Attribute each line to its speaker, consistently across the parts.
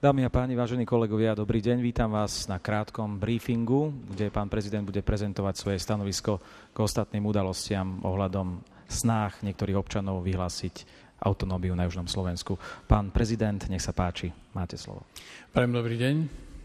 Speaker 1: Dámy a páni, vážení kolegovia, dobrý deň. Vítam vás na krátkom briefingu, kde pán prezident bude prezentovať svoje stanovisko k ostatným udalostiam ohľadom snách niektorých občanov vyhlásiť autonómiu na južnom Slovensku. Pán prezident, nech sa páči, máte slovo.
Speaker 2: Prajem dobrý deň.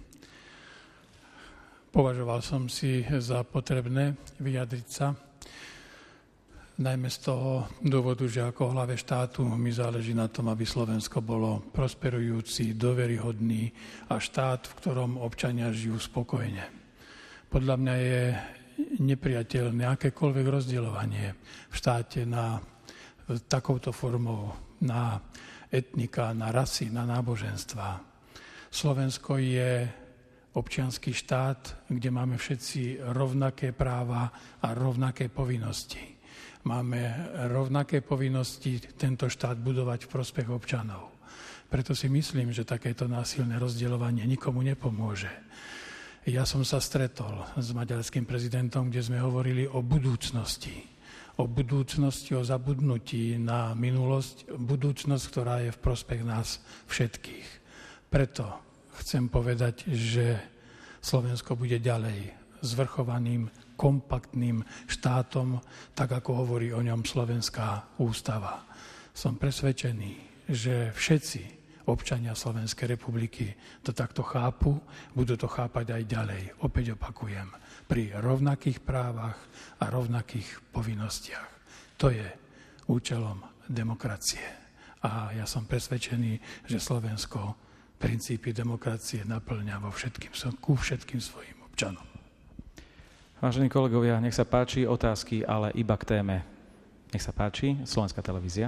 Speaker 2: Považoval som si za potrebné vyjadriť sa, najmä z toho dôvodu, že ako hlave štátu mi záleží na tom, aby Slovensko bolo prosperujúci, dôveryhodný a štát, v ktorom občania žijú spokojne. Podľa mňa je nepriateľné akékoľvek rozdielovanie v štáte na takouto formou, na etnika, na rasy, na náboženstva. Slovensko je občiansky štát, kde máme všetci rovnaké práva a rovnaké povinnosti. Máme rovnaké povinnosti tento štát budovať v prospech občanov. Preto si myslím, že takéto násilné rozdielovanie nikomu nepomôže. Ja som sa stretol s maďarským prezidentom, kde sme hovorili o budúcnosti. O budúcnosti, o zabudnutí na minulosť, budúcnosť, ktorá je v prospech nás všetkých. Preto chcem povedať, že Slovensko bude ďalej zvrchovaným, kompaktným štátom, tak ako hovorí o ňom Slovenská ústava. Som presvedčený, že všetci občania Slovenskej republiky to takto chápu, budú to chápať aj ďalej. Opäť opakujem, pri rovnakých právach a rovnakých povinnostiach. To je účelom demokracie. A ja som presvedčený, že Slovensko princípy demokracie naplňa ku všetkým svojim občanom.
Speaker 1: Vážení kolegovia, nech sa páči, otázky, ale iba k téme. Nech sa páči, Slovenská televízia.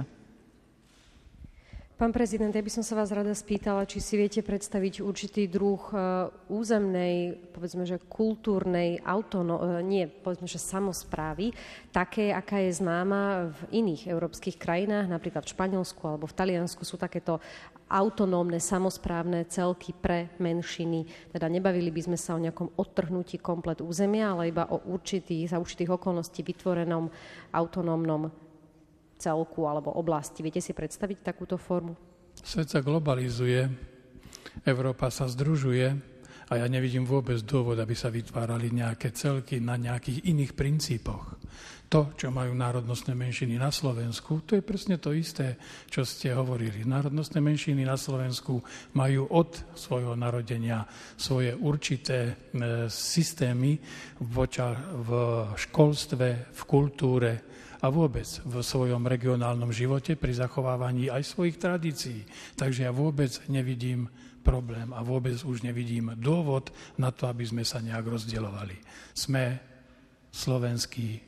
Speaker 3: Pán prezident, ja by som sa vás rada spýtala, či si viete predstaviť určitý druh územnej, povedzme, že kultúrnej samosprávy, také, aká je známa v iných európskych krajinách, napríklad v Španielsku alebo v Taliansku sú takéto autonómne samosprávne celky pre menšiny. Teda nebavili by sme sa o nejakom odtrhnutí komplet územia, ale iba o za určitých okolností vytvorenom autonómnom celku alebo oblasti. Viete si predstaviť takúto formu?
Speaker 2: Svet sa globalizuje, Európa sa združuje a ja nevidím vôbec dôvod, aby sa vytvárali nejaké celky na nejakých iných princípoch. To, čo majú národnostné menšiny na Slovensku, to je presne to isté, čo ste hovorili. Národnostné menšiny na Slovensku majú od svojho narodenia svoje určité systémy v školstve, v kultúre, a vôbec v svojom regionálnom živote pri zachovávaní aj svojich tradícií. Takže ja vôbec nevidím problém a vôbec už nevidím dôvod na to, aby sme sa nejak rozdielovali. Sme slovenský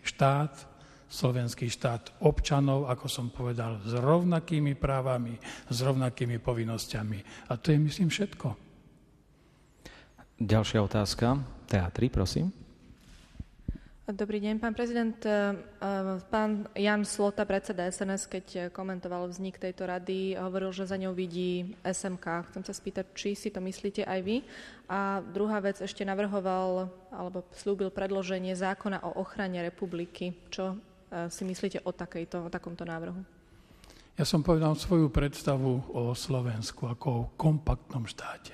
Speaker 2: štát občanov, ako som povedal, s rovnakými právami, s rovnakými povinnosťami. A to je, myslím, všetko.
Speaker 1: Ďalšia otázka. Teatri, prosím.
Speaker 4: Dobrý deň, pán prezident. Pán Jan Slota, predseda SNS, keď komentoval vznik tejto rady, hovoril, že za ňou vidí SMK. Chcem sa spýtať, či si to myslíte aj vy. A druhá vec, ešte navrhoval, alebo slúbil predloženie zákona o ochrane republiky. Čo si myslíte o takomto návrhu?
Speaker 2: Ja som povedal svoju predstavu o Slovensku ako o kompaktnom štáte.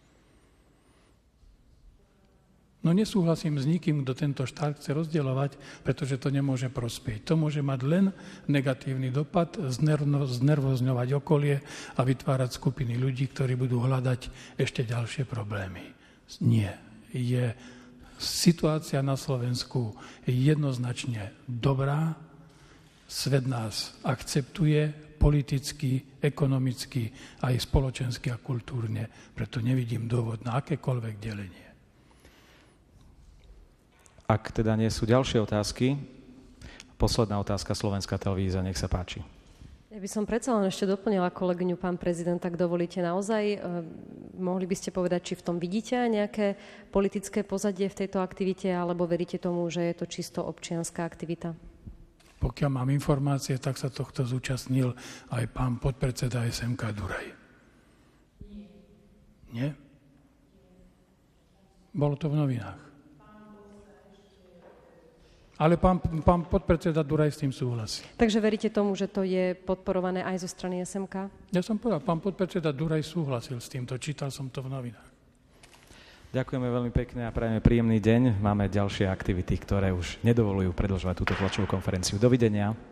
Speaker 2: No nesúhlasím s nikým, kto tento štát chce rozdielovať, pretože to nemôže prospieť. To môže mať len negatívny dopad, znervozňovať okolie a vytvárať skupiny ľudí, ktorí budú hľadať ešte ďalšie problémy. Nie. Situácia na Slovensku je jednoznačne dobrá, svet nás akceptuje politicky, ekonomicky, aj spoločensky a kultúrne. Preto nevidím dôvod na akékoľvek delenie.
Speaker 1: Ak teda nie sú ďalšie otázky, posledná otázka, Slovenská televízia, nech sa páči.
Speaker 3: Ja by som predsa len ešte doplnila kolegyňu, pán prezident, tak dovolíte naozaj. Mohli by ste povedať, či v tom vidíte nejaké politické pozadie v tejto aktivite, alebo veríte tomu, že je to čisto občianska aktivita?
Speaker 2: Pokiaľ mám informácie, tak sa tohto zúčastnil aj pán podpredseda SMK Duraj. Nie? Bolo to v novinách. Ale pán podpredseda Duraj s tým súhlasí.
Speaker 3: Takže veríte tomu, že to je podporované aj zo strany SMK?
Speaker 2: Ja som povedal, pán podpredseda Duraj súhlasil s týmto, čítal som to v novinách.
Speaker 1: Ďakujeme veľmi pekne a prajeme príjemný deň. Máme ďalšie aktivity, ktoré už nedovolujú predĺžovať túto tlačovú konferenciu. Dovidenia.